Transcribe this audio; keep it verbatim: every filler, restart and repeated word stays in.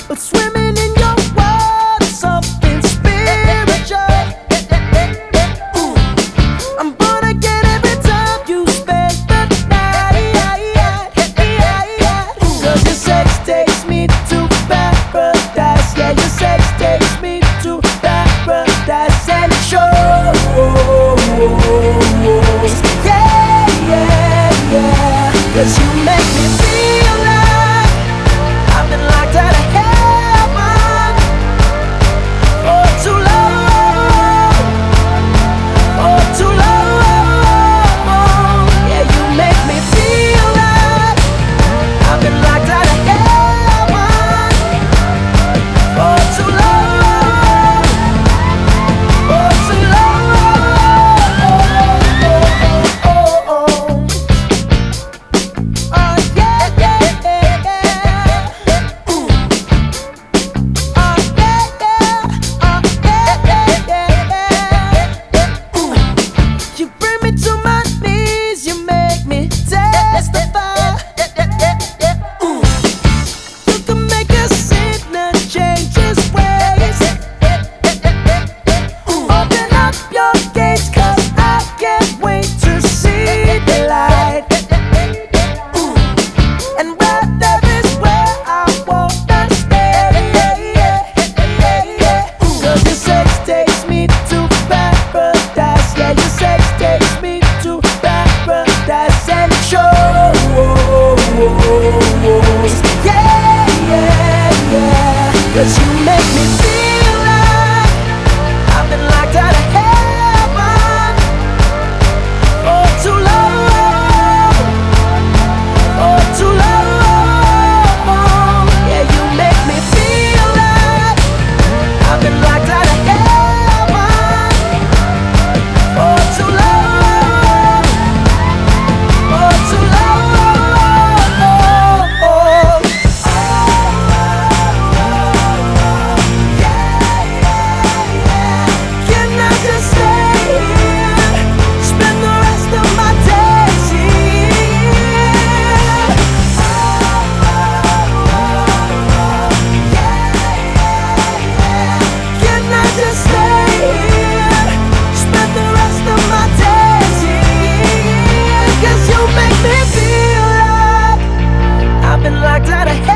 but swimming in your world is something spiritual. Ooh, I'm gonna get every time you spend the night. Cause your sex takes me to paradise. Yeah, your sex takes me to paradise. And it shows. Yeah, yeah, yeah. Cause you make me feel like I've been locked out of heaven for too long, for too long. Yeah, you make me feel like I've been locked out of heaven for too long, for too long. Oh, oh, oh. Oh, yeah, yeah, yeah, yeah. Ooh. Oh, yeah, yeah. Oh, yeah, yeah, yeah, yeah. Ooh. You bring me to my knees, you make me testify. Ooh. You can make a sinner change his ways. Ooh. Open up your gates, cause I can't wait to see the light. Ooh. And right there is where I wanna stay. Ooh. Cause your sex takes me to paradise. Yeah, your sex takes me to paradise. And it shows. Yeah, yeah, yeah. Cause you make me feel like I've been locked out of heaven for too long, for too long. Yeah, you make me feel like I've been locked out of heaven for too long, for too long. Can I just stay here, spend the rest of my days here? Can I just stay here, spend the rest of my days here? Cause you make me feel like I've been locked out of